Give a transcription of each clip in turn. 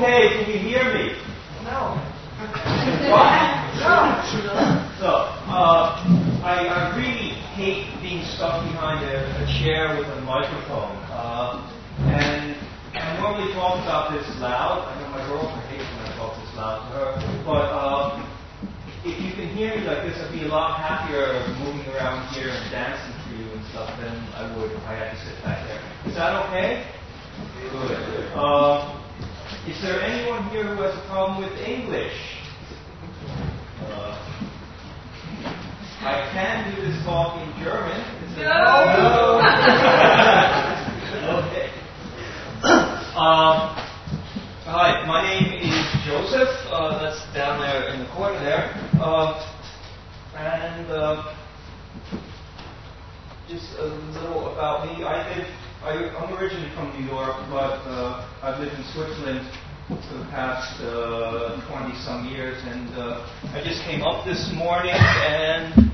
Okay, can you hear me? No. What? No. So, I really hate being stuck behind a chair with a microphone. And I normally talk about this loud. I know my girlfriend hates when I talk this loud to her. But if you can hear me like this, I'd be a lot happier moving around here and dancing for you and stuff than I would if I had to sit back there. Is that okay? Good. Is there anyone here who has a problem with English? I can do this talk in German. No. Okay. Hi, my name is Joseph. That's down there in the corner there. Just a little about me. I'm originally from New York, but I've lived in Switzerland for the past 20-some years, and I just came up this morning and...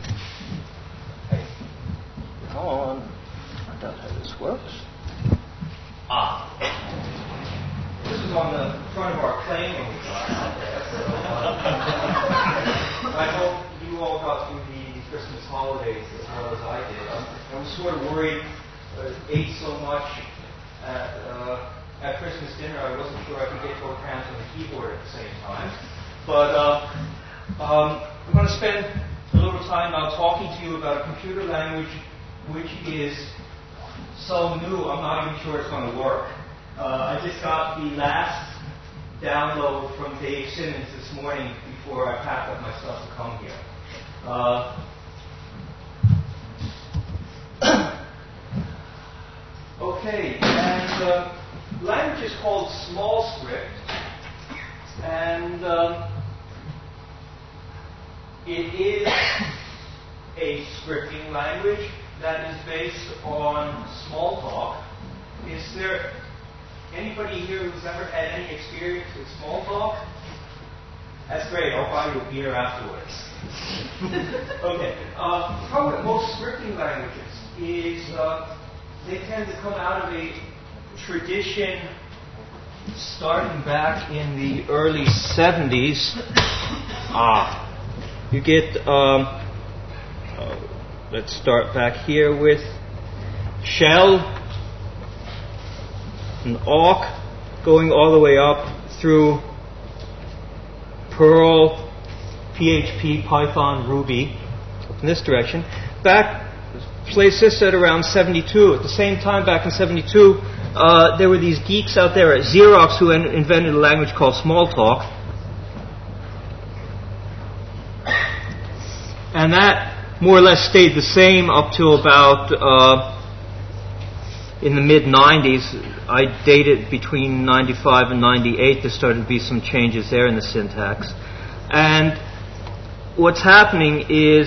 Hold on. I don't know how this works. This is on the front of our plane when we got out there. I hope you all got through the Christmas holidays as well as I did. I was sort of worried. Ate so much at Christmas dinner, I wasn't sure I could get both hands on the keyboard at the same time. But I'm going to spend a little time now talking to you about a computer language which is so new, I'm not even sure it's going to work. I just got the last download from Dave Simmons this morning before I packed up my stuff to come here. Okay, and the language is called SmallScript, and it is a scripting language that is based on Smalltalk. Is there anybody here who's ever had any experience with Smalltalk? That's great. I'll buy you a beer afterwards. Okay. The problem with most scripting languages is they tend to come out of a tradition starting back in the early 70s. You get, let's start back here with Shell and Awk, going all the way up through Perl, PHP, Python, Ruby, in this direction. Place this at around 72. At the same time, back in 72, there were these geeks out there at Xerox who invented a language called Smalltalk. And that more or less stayed the same up till about in the mid-90s. I dated between 95 and 98. There started to be some changes there in the syntax. And what's happening is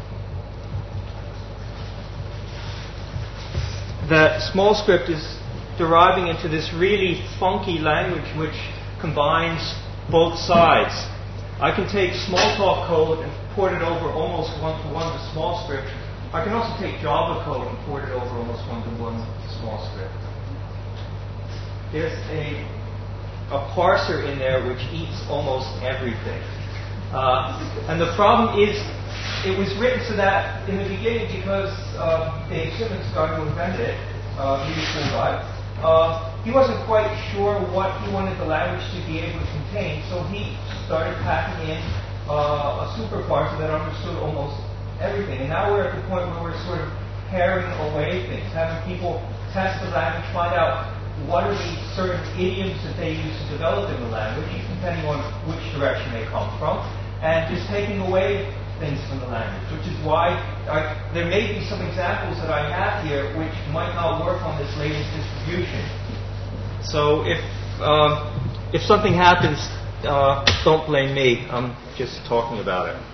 that SmallScript is deriving into this really funky language which combines both sides. I can take Smalltalk code and port it over almost one-to-one to SmallScript. I can also take Java code and port it over almost one-to-one to SmallScript. There's a parser in there which eats almost everything. And the problem is, it was written so that in the beginning, because Dave Simmons, the guy who invented it, he was a cool guy, he wasn't quite sure what he wanted the language to be able to contain, so he started packing in a super parser that understood almost everything. And now we're at the point where we're sort of paring away things, having people test the language, find out what are the certain idioms that they use to develop in the language, depending on which direction they come from, and just taking away things from the language, which is why there may be some examples that I have here which might not work on this latest distribution. So if something happens, don't blame me. I'm just talking about it.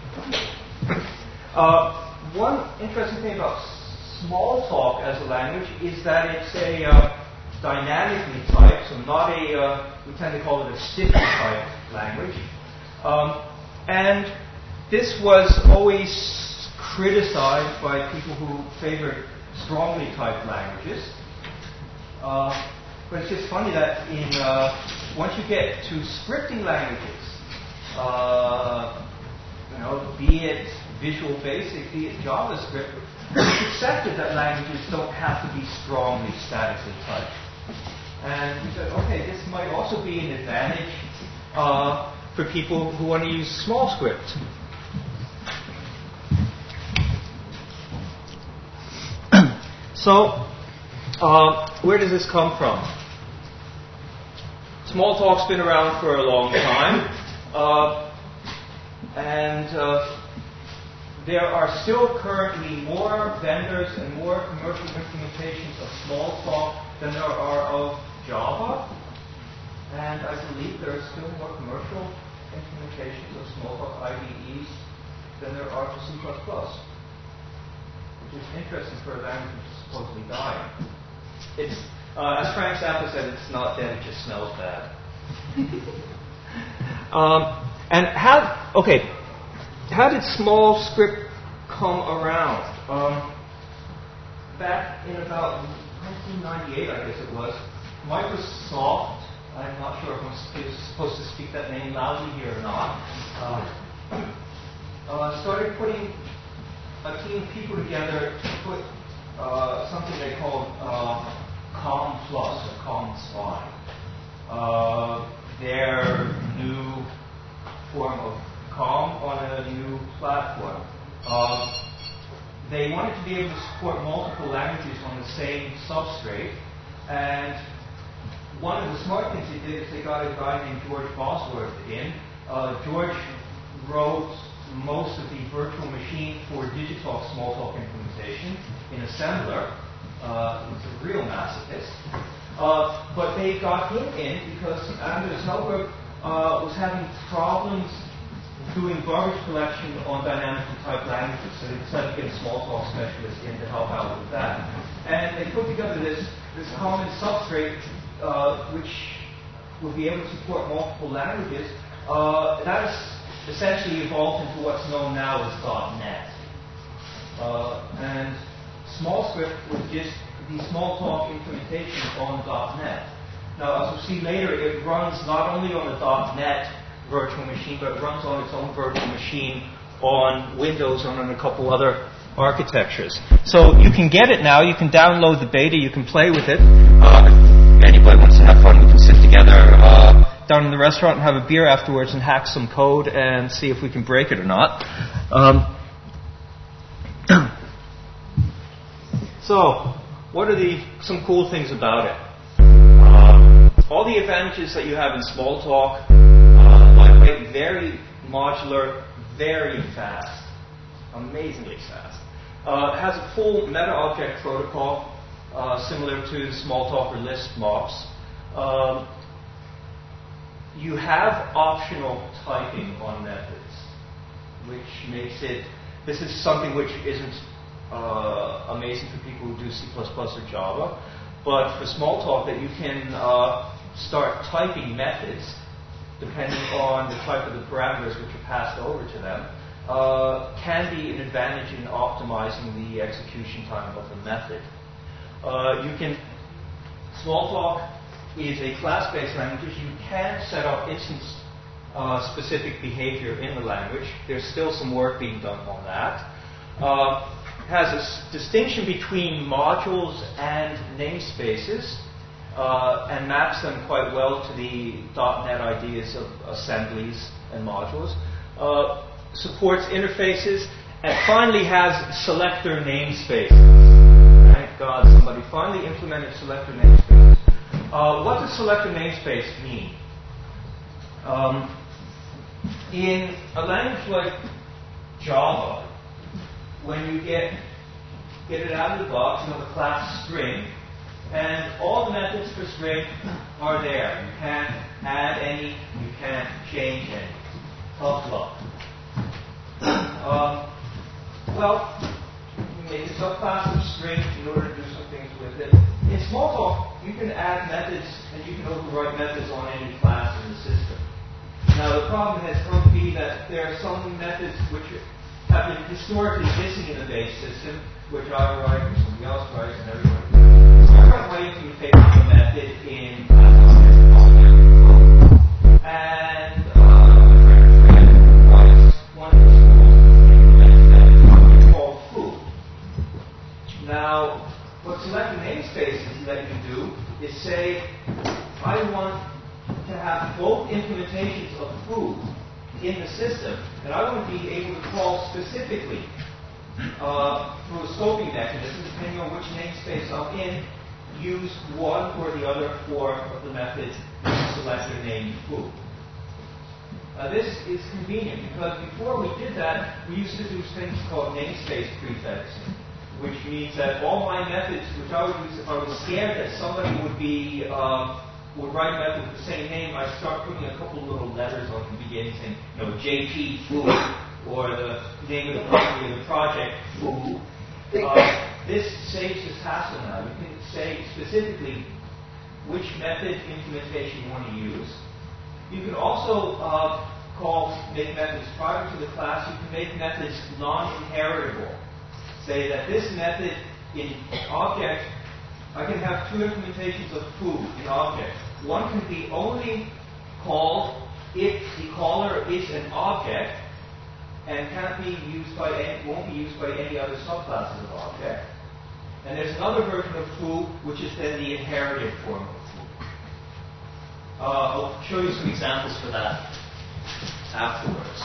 One interesting thing about Smalltalk as a language is that it's a dynamically typed, so not we tend to call it a stiffly typed language. And this was always criticized by people who favored strongly typed languages. But it's just funny that in once you get to scripting languages, be it Visual Basic, be it JavaScript, it's accepted that languages don't have to be strongly statically typed. And we said, okay, this might also be an advantage for people who want to use small script. So, where does this come from? Smalltalk's been around for a long time, and there are still currently more vendors and more commercial implementations of Smalltalk than there are of Java, and I believe there are still more commercial implementations of Smalltalk IDEs than there are for C++, which is interesting for a language which is supposedly dying. It's, as Frank Zappa said, it's not dead, it just smells bad. And how did small script come around? Back in about 1998, I guess it was, Microsoft, I'm not sure if I'm supposed to speak that name loudly here or not, started putting a team of people together to put something they called COM Plus or COM Spy. Their new form of COM on a new platform. They wanted to be able to support multiple languages on the same substrate, and one of the smart things they did is they got a guy named George Bosworth in. George wrote most of the virtual machine for Digitalk Smalltalk implementation in assembler. He's a real masochist. But they got him in because Anders Hellberg was having problems doing garbage collection on dynamically typed languages, so they decided to get a Smalltalk specialist in to help out with that. And they put together this common substrate which would be able to support multiple languages. That has essentially evolved into what's known now as .NET. And SmallScript was just the Smalltalk implementation on .NET. Now, as we'll see later, it runs not only on the .NET virtual machine, but it runs on its own virtual machine on Windows and on a couple other architectures. So you can get it now. You can download the beta. You can play with it. If anybody wants to have fun, we can sit together down in the restaurant and have a beer afterwards and hack some code and see if we can break it or not. So, what are some cool things about it? All the advantages that you have in Smalltalk, lightweight, very modular, very fast, amazingly fast. It has a full meta-object protocol, similar to Smalltalk or Lisp MOPS. You have optional typing on methods, which makes it, this is something which isn't amazing for people who do C++ or Java, but for Smalltalk that you can start typing methods depending on the type of the parameters which are passed over to them, can be an advantage in optimizing the execution time of the method. Smalltalk is a class-based language. You can set up instance-specific behavior in the language. There's still some work being done on that. Has a distinction between modules and namespaces, and maps them quite well to the .NET ideas of assemblies and modules. Supports interfaces, and finally has selector namespaces. Thank God somebody finally implemented selector namespaces. What does selector namespace mean? In a language like Java, when you get it out of the box, you have a class string, and all the methods for string are there. You can't add any, you can't change any. Tough luck. Well, you make a subclass of string in order to do some things with it. In Smalltalk, you can add methods and you can overwrite methods on any class in the system. Now, the problem has come to be that there are some methods which have been historically missing in the base system, which I write or somebody else writes and everybody. So I write way too famous a method in class object. is say, I want to have both implementations of foo in the system, and I want to be able to call specifically through a scoping mechanism, depending on which namespace I'm in, use one or the other form of the method selector named foo. This is convenient because before we did that, we used to do things called namespace prefixing, which means that all my methods, which I would use if I was scared that somebody would write a method with the same name, I'd start putting a couple little letters on the beginning saying, JP foo, or the name of the company or the project foo. This saves this hassle now. You can say specifically which method implementation you want to use. You can also make methods private to the class. You can make methods non-inheritable. Say that this method in object, I can have two implementations of foo in object. One can be only called if the caller is an object and won't be used by any other subclasses of object. And there's another version of foo, which is then the inherited form of foo. I'll show you some examples for that afterwards.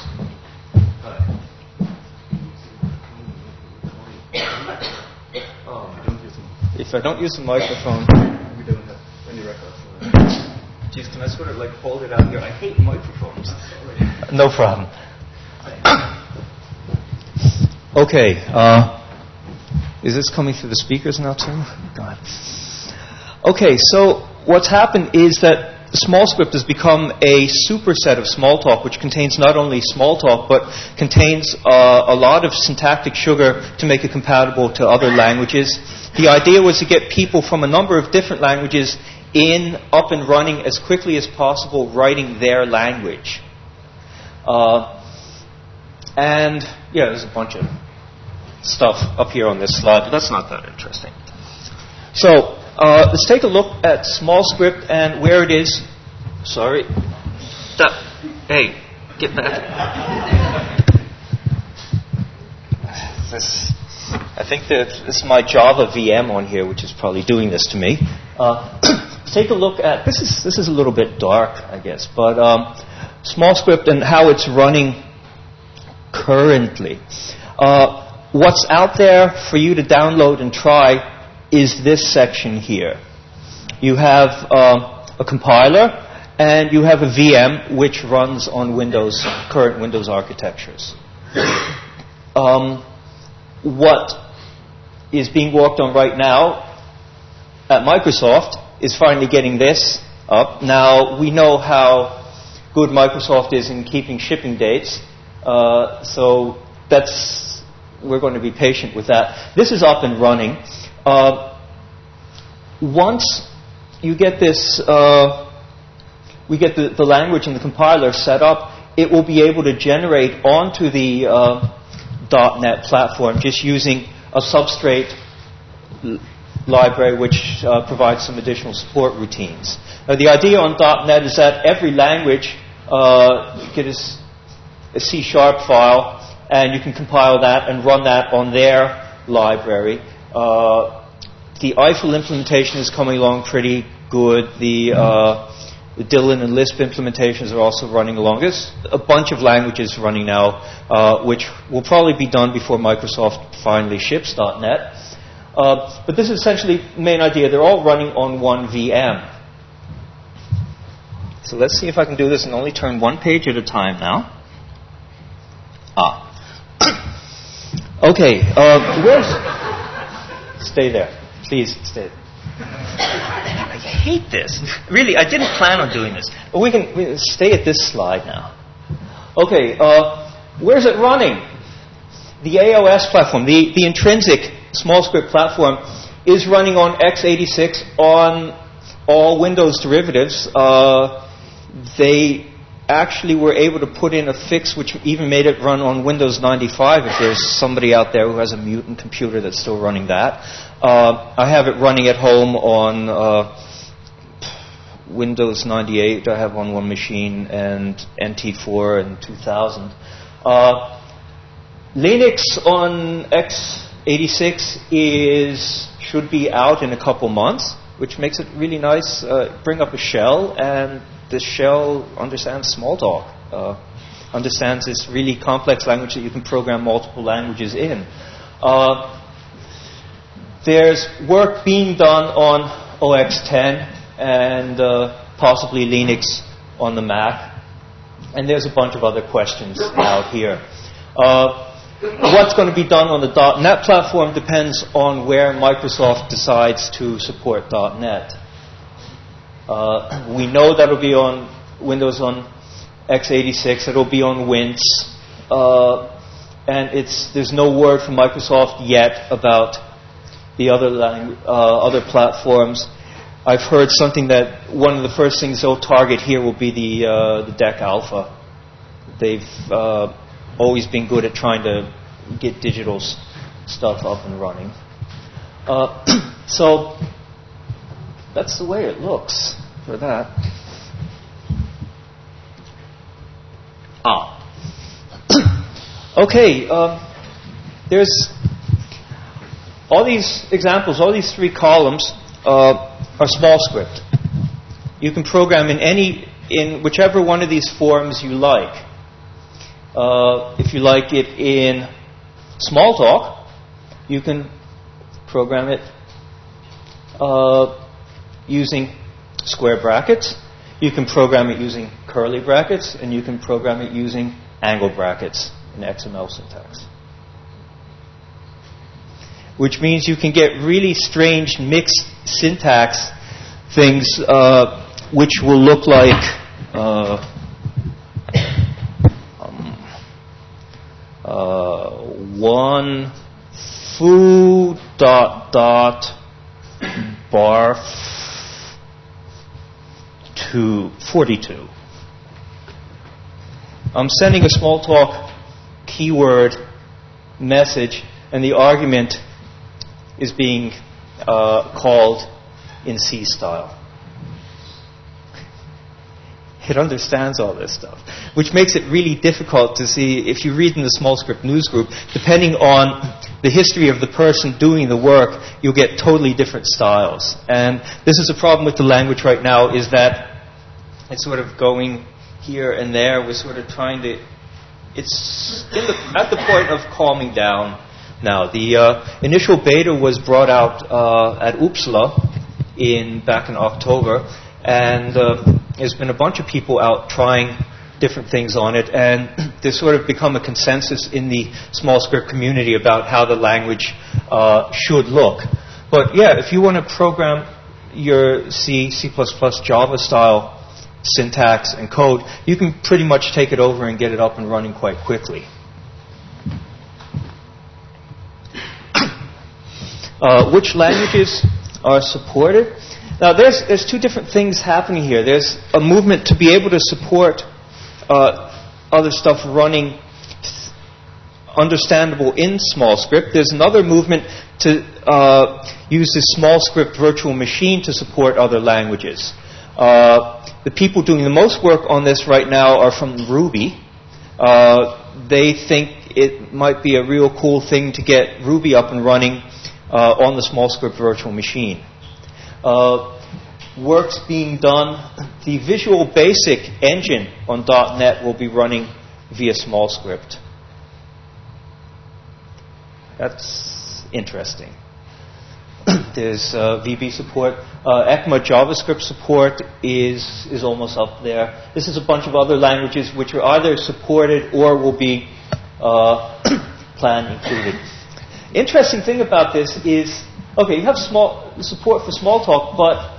If I don't use the microphone, we don't have any records. Geez, can I sort of hold it out here? I hate microphones. No problem. Okay. Is this coming through the speakers now too? God. Okay, so what's happened is that SmallScript has become a superset of Smalltalk, which contains not only Smalltalk, but contains a lot of syntactic sugar to make it compatible to other languages. The idea was to get people from a number of different languages up and running as quickly as possible, writing their language. And there's a bunch of stuff up here on this slide, but that's not that interesting. So let's take a look at SmallScript and where it is. Sorry. Hey, get back. I think that this is my Java VM on here, which is probably doing this to me. Take a look at this is a little bit dark, I guess, but SmallScript and how it's running currently. What's out there for you to download and try is this section here. You have a compiler and you have a VM which runs on current Windows architectures. What is being worked on right now at Microsoft is finally getting this up. Now, we know how good Microsoft is in keeping shipping dates, so we're going to be patient with that. This is up and running. Once you get this, we get the language and the compiler set up, it will be able to generate onto the .NET platform just using a substrate library which provides some additional support routines. Now, the idea on .NET is that every language you get a C# file, and you can compile that and run that on their library. The Eiffel implementation is coming along pretty good. The Dylan and Lisp implementations are also running along. There's a bunch of languages running now, which will probably be done before Microsoft finally ships .NET. But this is essentially the main idea. They're all running on one VM. So let's see if I can do this and only turn one page at a time now. Okay, stay there. Please, stay. I hate this. Really, I didn't plan on doing this. But we can stay at this slide now. Okay, where's it running? The AOS platform, the intrinsic SmallScript platform, is running on x86 on all Windows derivatives. They actually were able to put in a fix which even made it run on Windows 95 if there's somebody out there who has a mutant computer that's still running that. I have it running at home on Windows 98. I have on one machine, and NT4 and 2000. Linux on x86 should be out in a couple months. which makes it really nice. Bring up a shell, and the shell understands Smalltalk. Understands this really complex language that you can program multiple languages in. There's work being done on OX 10 and possibly Linux on the Mac. And there's a bunch of other questions out here. What's going to be done on the .NET platform depends on where Microsoft decides to support .NET. We know that it'll be on Windows on x86, it'll be on Winx, and there's no word from Microsoft yet about the other platforms. I've heard something that one of the first things they'll target here will be the DEC Alpha. They've always been good at trying to get digital stuff up and running. So that's the way it looks for that. Okay, there's all these examples, all these 3 columns are small script. You can program in whichever one of these forms you like. If you like it in Smalltalk, you can program it using square brackets. You can program it using curly brackets, and you can program it using angle brackets in XML syntax. Which means you can get really strange mixed syntax things which will look like one foo ... barf to 42. I'm sending a Smalltalk keyword message, and the argument is being called in C style. It understands all this stuff, which makes it really difficult to see. If you read in the small script news group, depending on the history of the person doing the work, you'll get totally different styles. And this is a problem with the language right now, is that it's sort of going here and there. We're sort of trying to... It's at the point of calming down now. The initial beta was brought out at Uppsala back in October, and there's been a bunch of people out trying different things on it, and there's sort of become a consensus in the small script community about how the language should look. But yeah, if you want to program your C++, Java style syntax and code, you can pretty much take it over and get it up and running quite quickly. Which languages are supported? Now, there's 2 different things happening here. There's a movement to be able to support other stuff running understandable in small script. There's another movement to use this small script virtual machine to support other languages. The people doing the most work on this right now are from Ruby. They think it might be a real cool thing to get Ruby up and running on the small script virtual machine. Work's being done. The Visual Basic engine on .NET will be running via small script. That's interesting. There's VB support. ECMA JavaScript support is almost up there. This is a bunch of other languages which are either supported or will be plan included. Interesting thing about this is, okay, you have support for Smalltalk, but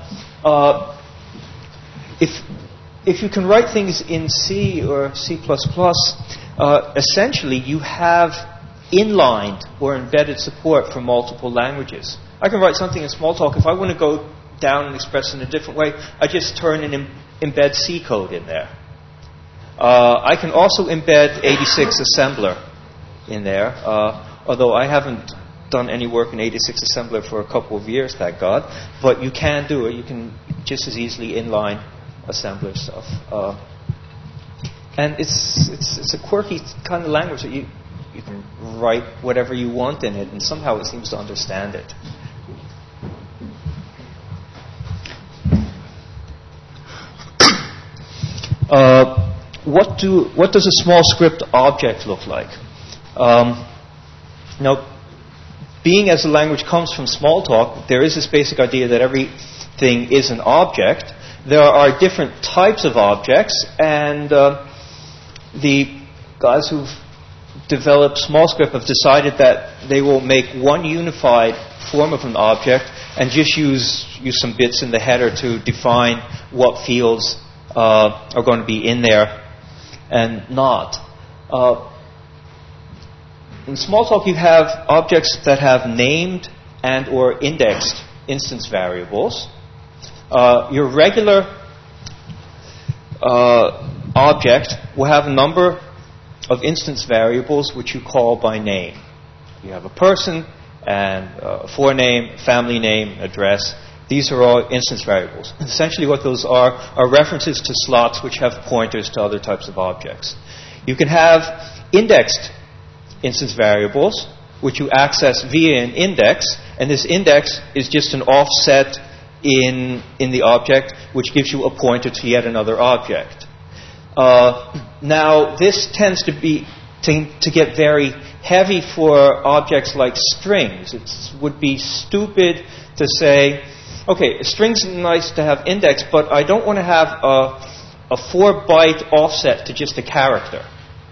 if you can write things in C or C++, essentially you have inlined or embedded support for multiple languages. I can write something in Smalltalk. If I want to go down and express it in a different way, I just turn and embed C code in there. I can also embed 86 assembler in there, although I haven't done any work in 86 assembler for a couple of years, thank God. But you can do it. You can just as easily inline assembler stuff. And it's a quirky kind of language that you can write whatever you want in it, and somehow it seems to understand it. what does a small script object look like? Now, being as the language comes from Smalltalk, there is this basic idea that everything is an object. There are different types of objects, and the guys who've developed SmallScript have decided that they will make one unified form of an object and just use some bits in the header to define what fields are going to be in there and not. In Smalltalk, you have objects that have named and or indexed instance variables. Your regular object will have a number of instance variables which you call by name. You have a person and a forename, family name, address. These are all instance variables. Essentially what those are references to slots which have pointers to other types of objects. You can have indexed instance variables which you access via an index, and this index is just an offset in the object which gives you a pointer to yet another object. Now, this tends to get very heavy for objects like strings. It would be stupid to say, okay, a string's nice to have index, but I don't want to have a 4-byte offset to just a character.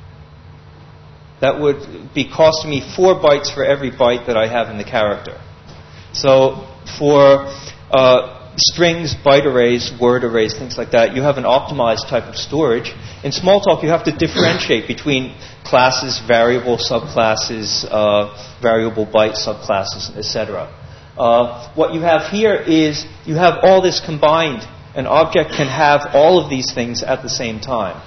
That would be costing me 4 bytes for every byte that I have in the character. So for strings, byte arrays, word arrays, things like that, you have an optimized type of storage. In Smalltalk, you have to differentiate between classes, variable subclasses, variable byte subclasses, etc. What you have here is you have all this combined. An object can have all of these things at the same time.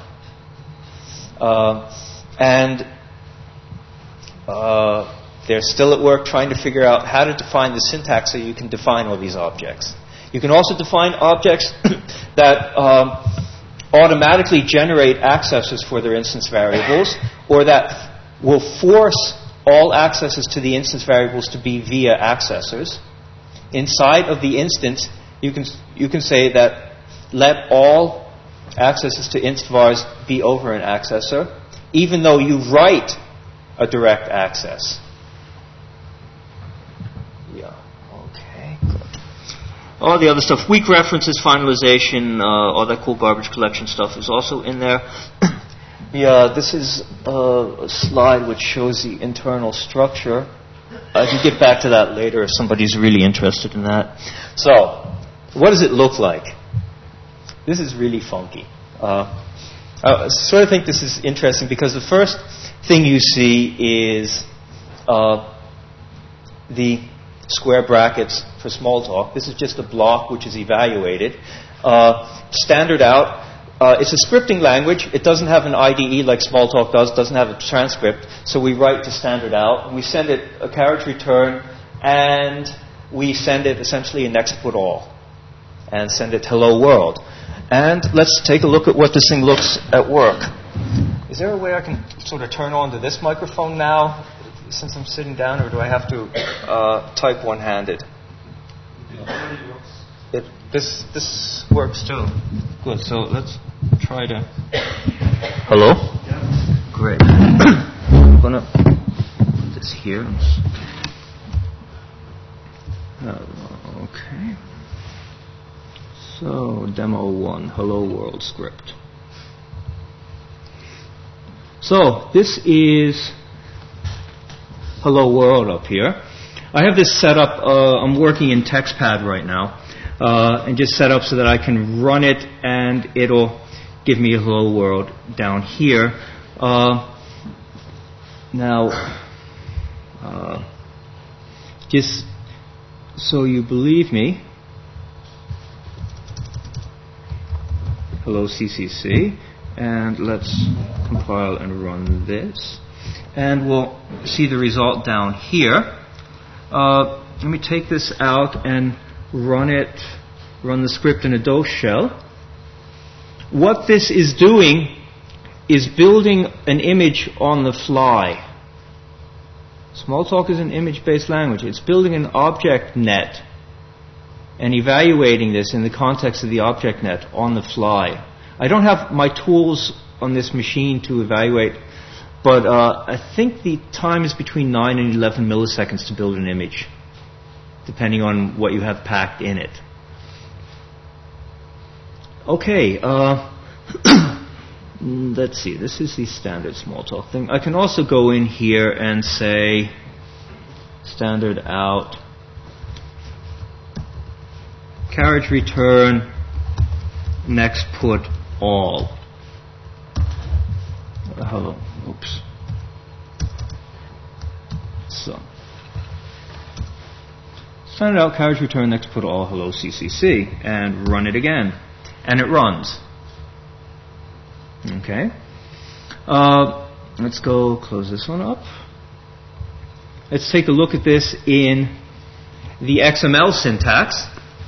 They're still at work trying to figure out how to define the syntax so you can define all these objects. You can also define objects that automatically generate accesses for their instance variables, or that will force all accesses to the instance variables to be via accessors. Inside of the instance, you can say that let all accesses to inst vars be over an accessor, even though you write a direct access. Yeah. Okay. Good. All the other stuff, weak references, finalization, all that cool garbage collection stuff is also in there. This is a slide which shows the internal structure. I can get back to that later if somebody's really interested in that. So, what does it look like? This is really funky. I sort of think this is interesting because the first thing you see is the square brackets for Smalltalk. This is just a block which is evaluated. Standard out. It's a scripting language. It doesn't have an IDE like Smalltalk does. Doesn't have a transcript. So we write to standard out. And we send it a carriage return, and we send it essentially a next put all, and send it hello world. And let's take a look at what this thing looks at work. Is there a way I can sort of turn on to this microphone now, since I'm sitting down, or do I have to type one-handed? This works too. Good. So let's try to. Hello? Yeah. Great. I'm gonna put this here. Okay. So demo 1, hello world script. So this is hello world up here. I have this set up. I'm working in TextPad right now. And just set up so that I can run it and it'll give me a hello world down here. Just so you believe me, hello CCC, and let's compile and run this, and we'll see the result down here. Let me take this out and run the script in a DOS shell. What this is doing is building an image on the fly. Smalltalk is an image-based language. It's building an object net and evaluating this in the context of the object net on the fly. I don't have my tools on this machine to evaluate, but I think the time is between 9 and 11 milliseconds to build an image, depending on what you have packed in it. Okay, let's see, this is the standard Smalltalk thing. I can also go in here and say standard out, carriage return, next put all. Hello, oops. So, standard out, carriage return, next put all, hello CCC, and run it again. And it runs. Okay. Let's go close this one up. Let's take a look at this in the XML syntax.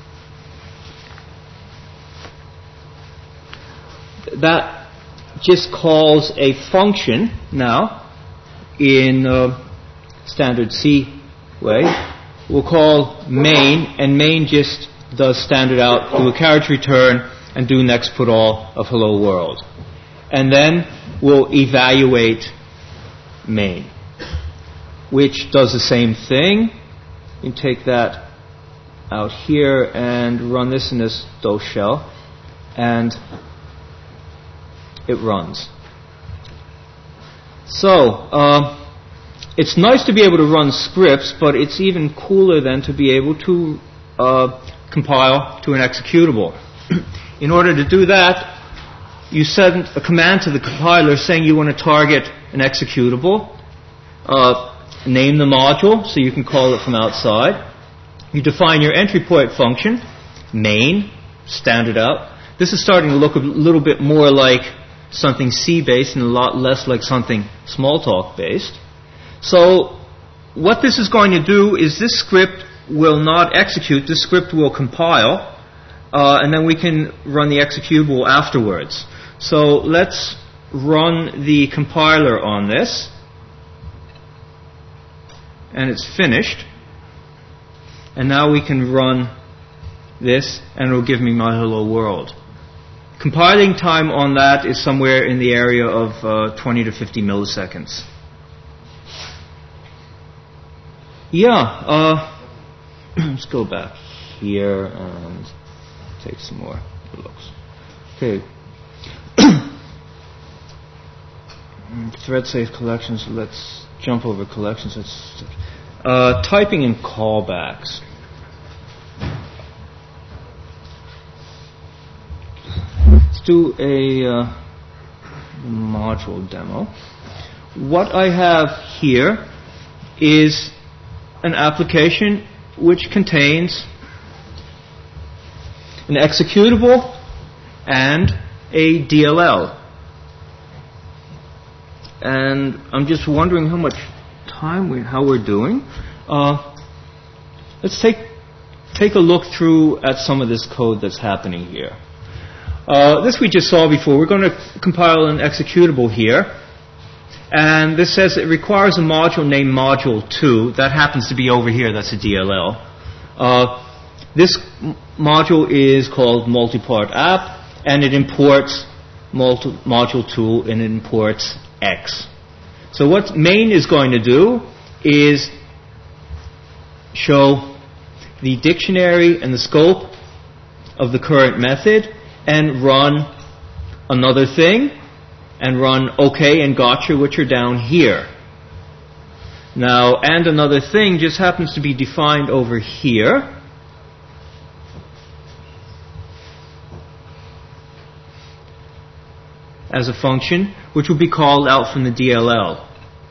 That just calls a function now in standard C way. We'll call main, and main just does standard out, do a carriage return, and do next put all of hello world. And then we'll evaluate main, which does the same thing. You take that out here and run this in this DOS shell, and it runs. So, it's nice to be able to run scripts, but it's even cooler than to be able to compile to an executable. In order to do that, you send a command to the compiler saying you want to target an executable, name the module so you can call it from outside. You define your entry point function, main, standard out. This is starting to look a little bit more like something C-based and a lot less like something Smalltalk-based. So what this is going to do is this script will not execute, this script will compile, and then we can run the executable afterwards. So let's run the compiler on this, and it's finished. And now we can run this, and it will give me my hello world. Compiling time on that is somewhere in the area of 20 to 50 milliseconds. Yeah, let's go back here and take some more looks. Okay. Thread safe collections. Let's jump over collections. Typing in callbacks. Let's do a module demo. What I have here is an application which contains an executable and a DLL. And I'm just wondering how much time how we're doing. Let's take a look through at some of this code that's happening here. This we just saw before. We're going to compile an executable here. And this says it requires a module named module2. That happens to be over here. That's a DLL. This module is called multipart app, and it imports module2, and it imports X. So what main is going to do is show the dictionary and the scope of the current method, and run another thing, and run OK and gotcha, which are down here. Now, and another thing just happens to be defined over here. As a function, which will be called out from the DLL.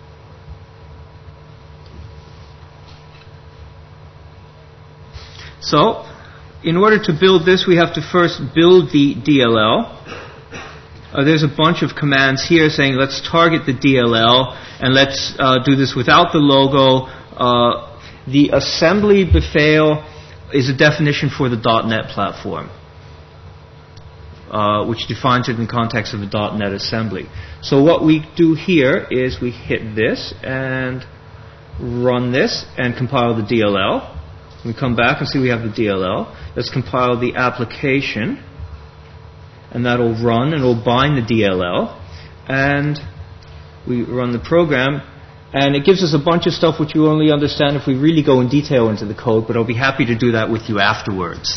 So, in order to build this, we have to first build the DLL. There's a bunch of commands here saying let's target the DLL, and let's do this without the logo. The assembly befehl is a definition for the .NET platform, which defines it in the context of a .NET assembly. So what we do here is we hit this and run this and compile the DLL. We come back and see we have the DLL. Let's compile the application, and that'll run and it'll bind the DLL. and we run the program, and it gives us a bunch of stuff which you only understand if we really go in detail into the code, but I'll be happy to do that with you afterwards.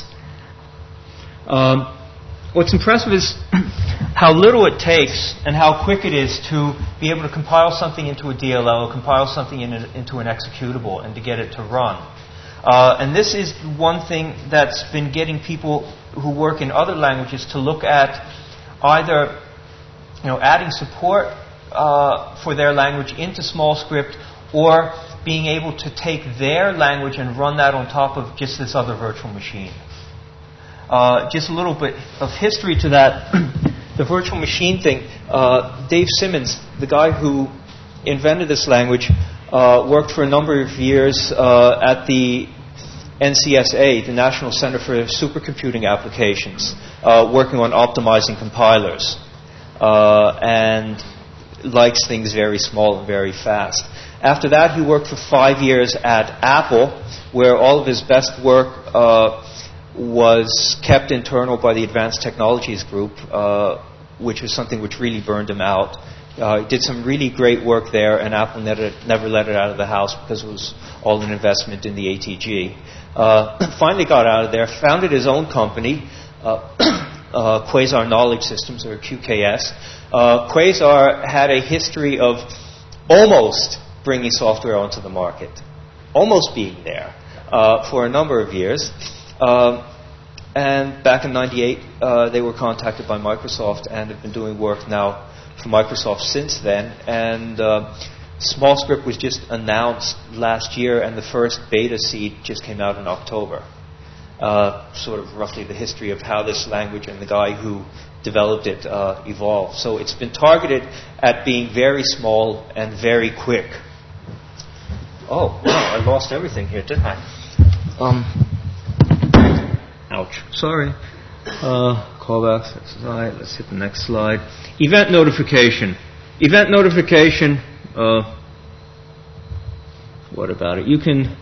What's impressive is how little it takes and how quick it is to be able to compile something into a DLL, compile something into an executable, and to get it to run. And this is one thing that's been getting people who work in other languages to look at either adding support for their language into SmallScript, or being able to take their language and run that on top of just this other virtual machine. Just a little bit of history to that. The virtual machine thing, Dave Simmons, the guy who invented this language, worked for a number of years at the NCSA, the National Center for Supercomputing Applications, working on optimizing compilers, and likes things very small and very fast. After that, he worked for 5 years at Apple, where all of his best work was kept internal by the Advanced Technologies Group, which was something which really burned him out. He did some really great work there, and Apple never let it out of the house because it was all an investment in the ATG. Finally got out of there, founded his own company, Quasar Knowledge Systems, or QKS. Quasar had a history of almost bringing software onto the market, almost being there for a number of years. And back in '98, they were contacted by Microsoft and have been doing work now for Microsoft since then. And SmallScript was just announced last year, and the first beta seed just came out in October. Sort of roughly the history of how this language and the guy who developed it evolved. So it's been targeted at being very small and very quick. Oh, wow, I lost everything here, didn't I? Ouch. Sorry. Callback. Let's hit the next slide. Event notification. Event notification. What about it? You can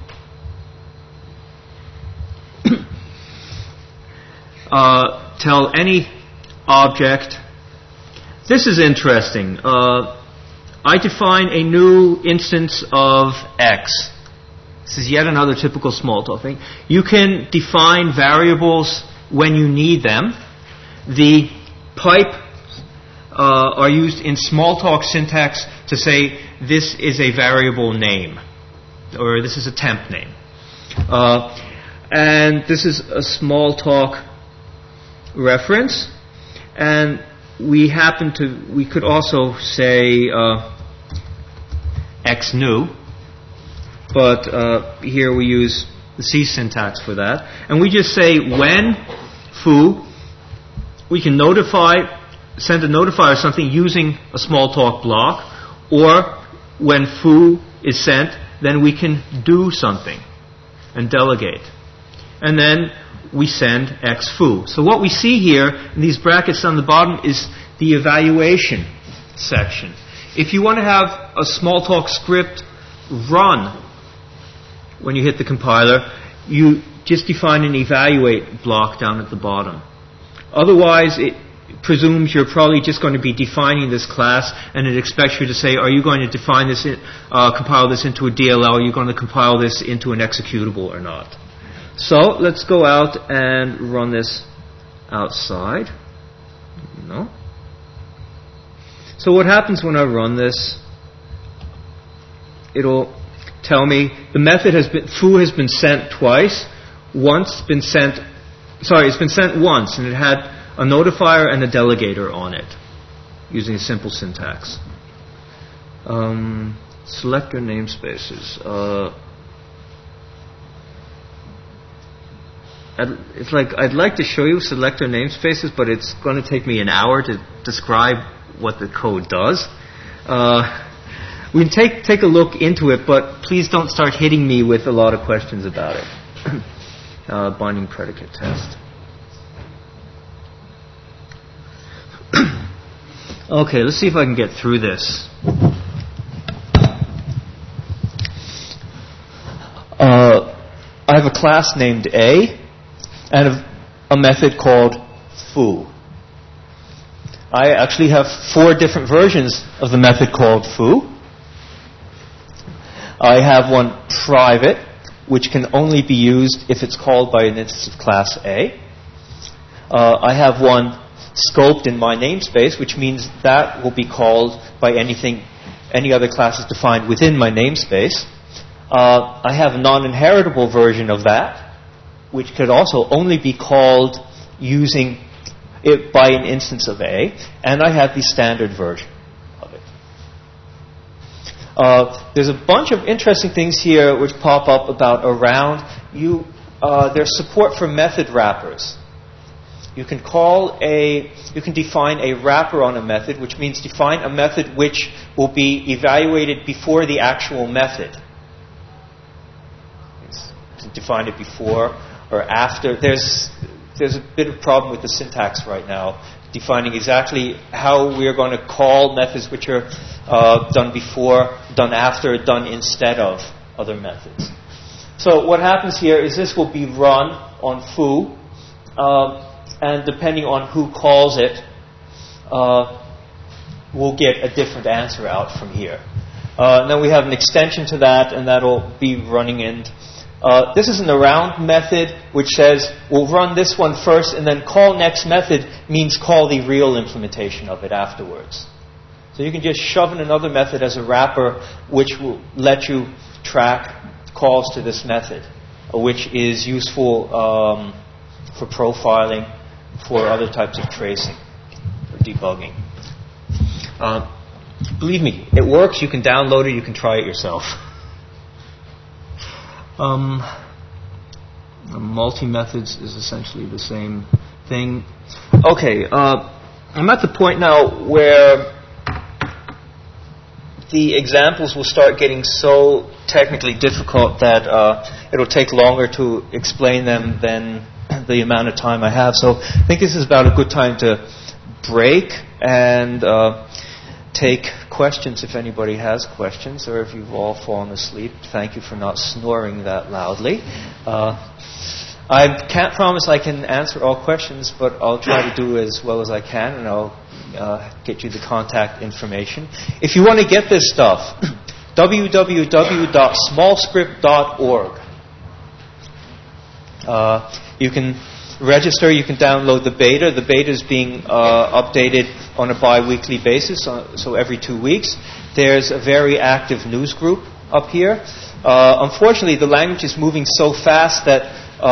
tell any object. This is interesting. I define a new instance of X. This is yet another typical Smalltalk thing. You can define variables when you need them. The pipe are used in Smalltalk syntax to say this is a variable name, or this is a temp name. And this is a Smalltalk reference. And we could also say X new. But here we use the C syntax for that. And we just say when foo, we can send a notifier or something using a Smalltalk block, or when foo is sent, then we can do something and delegate. And then we send X foo. So what we see here in these brackets on the bottom is the evaluation section. If you want to have a Smalltalk script run when you hit the compiler, you just define an evaluate block down at the bottom. Otherwise, it presumes you're probably just going to be defining this class, and it expects you to say, are you going to define this, compile this into a DLL, or are you going to compile this into an executable or not? So let's go out and run this outside. No. So what happens when I run this? It'll tell me the method foo has been sent twice. It's been sent once, and it had a notifier and a delegator on it, using a simple syntax. Selector namespaces. I'd like to show you selector namespaces, but it's going to take me an hour to describe what the code does. We can take a look into it, but please don't start hitting me with a lot of questions about it. Binding predicate test. Okay, let's see if I can get through this. I have a class named A and a method called foo. I actually have 4 different versions of the method called foo. I have one private, which can only be used if it's called by an instance of class A. I have one scoped in my namespace, which means that will be called by any other classes defined within my namespace. I have a non-inheritable version of that, which could also only be called using it by an instance of A, and I have the standard version of it. There's a bunch of interesting things here which pop up about around. There's support for method wrappers. You can define a wrapper on a method, which means define a method which will be evaluated before the actual method. Define it before or after. There's a bit of problem with the syntax right now, defining exactly how we are going to call methods which are done before, done after, done instead of other methods. So what happens here is this will be run on foo, and depending on who calls it, we'll get a different answer out from here. And then we have an extension to that, and that'll be running in. This is an around method which says we'll run this one first and then call next method means call the real implementation of it afterwards. So you can just shove in another method as a wrapper which will let you track calls to this method, which is useful for profiling, for other types of tracing, or debugging. Believe me, it works. You can download it. You can try it yourself. Multi-methods is essentially the same thing. Okay, I'm at the point now where the examples will start getting so technically difficult that it'll take longer to explain them than the amount of time I have. So I think this is about a good time to break and take questions if anybody has questions, or if you've all fallen asleep. Thank you for not snoring that loudly. I can't promise I can answer all questions, but I'll try to do as well as I can, and I'll get you the contact information. If you want to get this stuff, www.smallscript.org. You can register, you can download the beta. The beta is being updated on a bi-weekly basis, so every 2 weeks. There's a very active news group up here. Unfortunately, the language is moving so fast that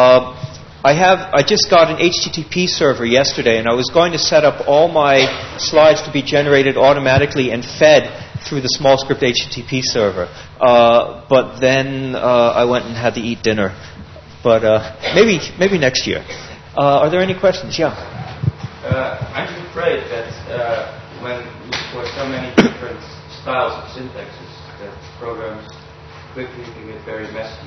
I just got an HTTP server yesterday, and I was going to set up all my slides to be generated automatically and fed through the SmallScript HTTP server. But then I went and had to eat dinner. But maybe next year. Are there any questions? Yeah. I'm just afraid that when we support so many different styles of syntaxes, that programs quickly can get very messy.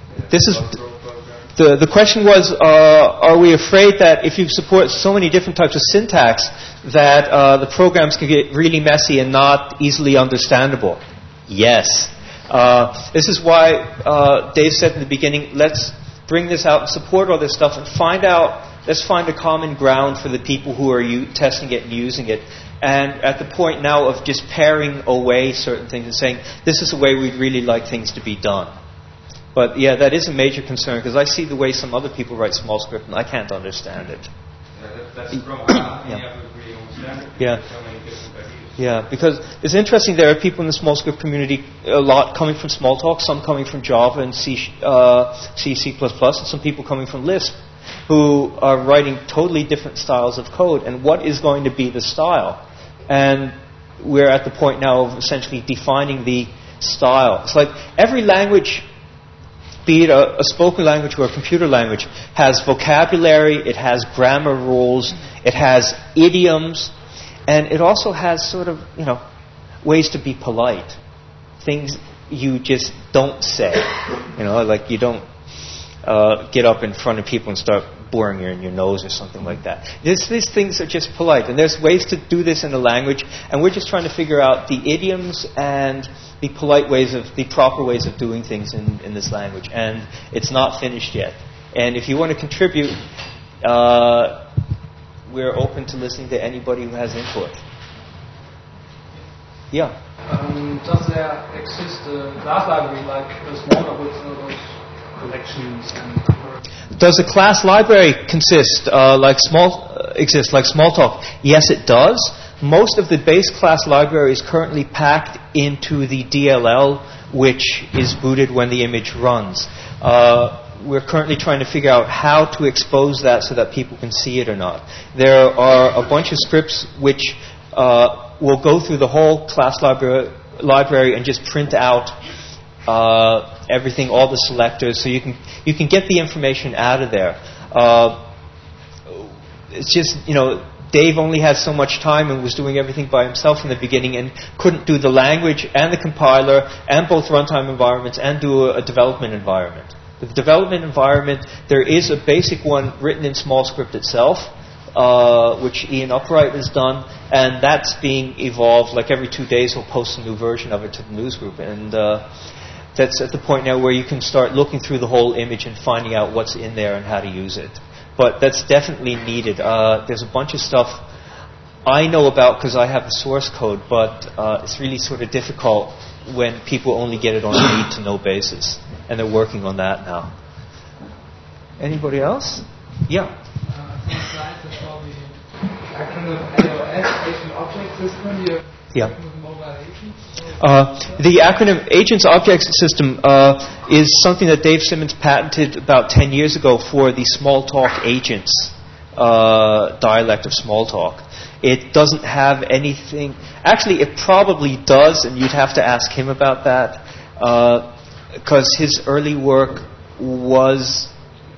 The question was, are we afraid that if you support so many different types of syntax, that the programs can get really messy and not easily understandable? Yes. This is why Dave said in the beginning, let's bring this out and support all this stuff and let's find a common ground for the people who are testing it and using it. And at the point now of just paring away certain things and saying, this is the way we'd really like things to be done. But yeah, that is a major concern, because I see the way some other people write SmallScript and I can't understand it. That's the problem. You have to really understand it. Yeah. So many different ideas. Yeah, because it's interesting. There are people in the SmallScript community, a lot coming from Smalltalk, some coming from Java and C, C++, and some people coming from Lisp, who are writing totally different styles of code. And what is going to be the style? And we're at the point now of essentially defining the style. It's like every language, be it a spoken language or a computer language, has vocabulary, it has grammar rules, it has idioms, and it also has sort of, ways to be polite. Things you just don't say. Like you don't get up in front of people and start boring you in your nose or something like that. These things are just polite, and there's ways to do this in a language, and we're just trying to figure out the idioms and the polite ways the proper ways of doing things in this language, and it's not finished yet. And if you want to contribute, we're open to listening to anybody who has input. Yeah. Does there exist a class library like smaller with those collections and? Does a class library exist like Smalltalk? Yes, it does. Most of the base class library is currently packed into the DLL, which is booted when the image runs. We're currently trying to figure out how to expose that so that people can see it or not. There are a bunch of scripts which will go through the whole class library and just print out everything, all the selectors, so you can get the information out of there. It's just, Dave only had so much time and was doing everything by himself in the beginning and couldn't do the language and the compiler and both runtime environments and do a development environment. The development environment, there is a basic one written in SmallScript itself, which Ian Upright has done, and that's being evolved. Like every 2 days he'll post a new version of it to the newsgroup, and that's at the point now where you can start looking through the whole image and finding out what's in there and how to use it. But that's definitely needed. There's a bunch of stuff I know about because I have the source code, but it's really sort of difficult when people only get it on a need-to-know basis, and they're working on that now. Anybody else? Yeah. Acronym AOS, Agent Object System. Yeah. The acronym Agents Object System is something that Dave Simmons patented about 10 years ago for the Smalltalk agents dialect of Smalltalk. It doesn't have anything. Actually, it probably does, and you'd have to ask him about that, because his early work was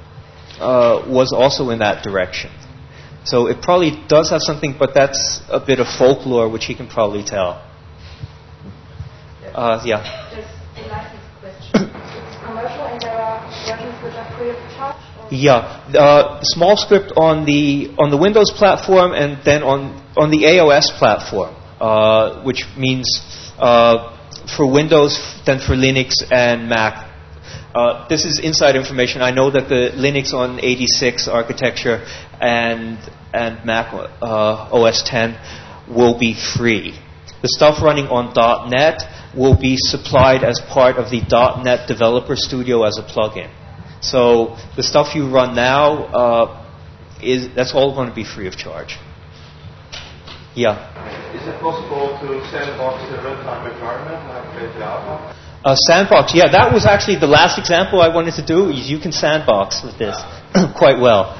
also in that direction. So it probably does have something, but that's a bit of folklore, which he can probably tell. Yeah. Just a license question. It's commercial and there are versions which are free of charge? Yeah. SmallScript on the Windows platform and then on the AOS platform, which means for Windows, then for Linux and Mac. This is inside information. I know that the Linux on 86 architecture and Mac OS X will be free. The stuff running on .NET will be supplied as part of the .NET Developer Studio as a plugin. So the stuff you run now that's all going to be free of charge. Yeah. Is it possible to sandbox the runtime environment like Java? Sandbox, yeah, that was actually the last example I wanted to do. You can sandbox with this quite well.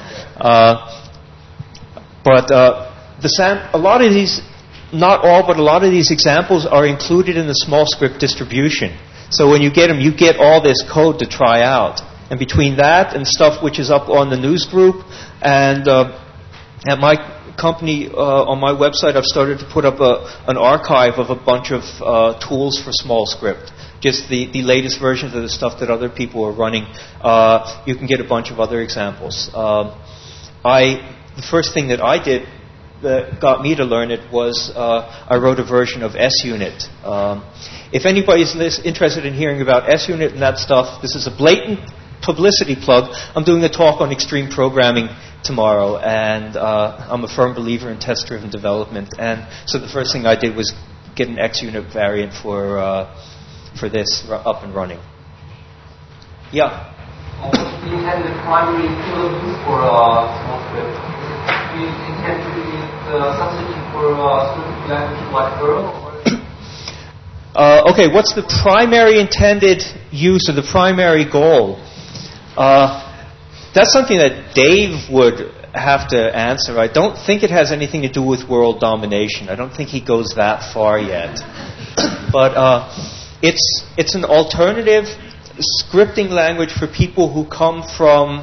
But a lot of these, not all, but a lot of these examples are included in the SmallScript distribution. So when you get them, you get all this code to try out. And between that and stuff which is up on the news group and at my company, on my website, I've started to put up an archive of a bunch of tools for SmallScript. Just the latest versions of the stuff that other people are running. You can get a bunch of other examples. The first thing that I did that got me to learn it was I wrote a version of SUnit. If anybody's interested in hearing about SUnit and that stuff, this is a blatant publicity plug. I'm doing a talk on extreme programming tomorrow, and I'm a firm believer in test-driven development. And so the first thing I did was get an XUnit variant for this up and running. Yeah? What do you intend the primary tools for SmallScript? Do you intend to use the substitute for scripting language like Perl? Okay, what's the primary intended use or the primary goal? That's something that Dave would have to answer. I don't think it has anything to do with world domination. I don't think he goes that far yet. But it's an alternative scripting language for people who come from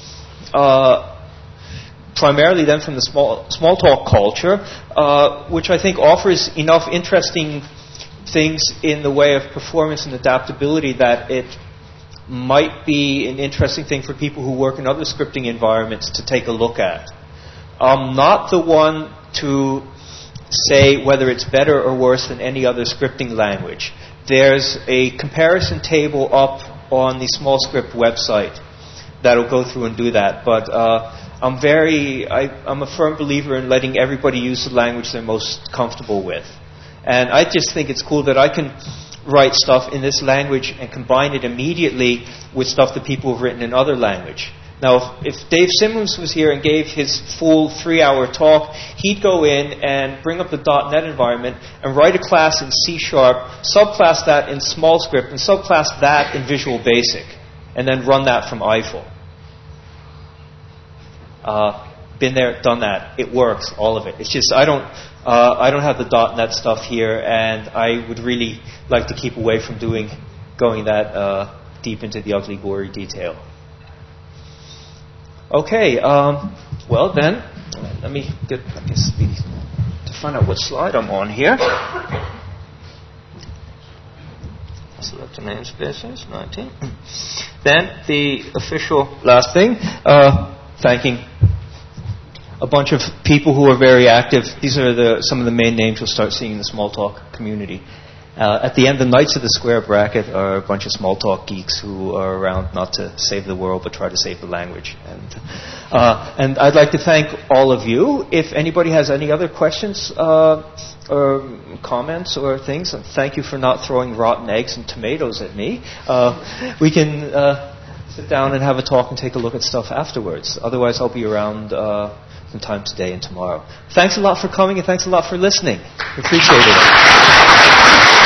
primarily then from the Smalltalk culture, which I think offers enough interesting things in the way of performance and adaptability that it might be an interesting thing for people who work in other scripting environments to take a look at. I'm not the one to say whether it's better or worse than any other scripting language. There's a comparison table up on the SmallScript website that'll go through and do that. But I'm a firm believer in letting everybody use the language they're most comfortable with. And I just think it's cool that I can write stuff in this language and combine it immediately with stuff that people have written in other language. Now, if Dave Simmons was here and gave his full 3-hour talk, he'd go in and bring up the .NET environment and write a class in C#, subclass that in SmallScript, and subclass that in Visual Basic, and then run that from Eiffel. Been there, done that. It works, all of it. It's just I don't have the .NET stuff here, and I would really like to keep away from going that deep into the ugly, gory detail. Okay, well then, let me get, to find out what slide I'm on here. Select the namespaces, 19. Then the official last thing, thanking a bunch of people who are very active. These are some of the main names you'll start seeing in the Smalltalk community. At the end, the Knights of the Square Bracket are a bunch of Smalltalk geeks who are around not to save the world, but try to save the language. And I'd like to thank all of you. If anybody has any other questions or comments or things, thank you for not throwing rotten eggs and tomatoes at me. We can sit down and have a talk and take a look at stuff afterwards. Otherwise, I'll be around sometime today and tomorrow. Thanks a lot for coming, and thanks a lot for listening. Appreciate it.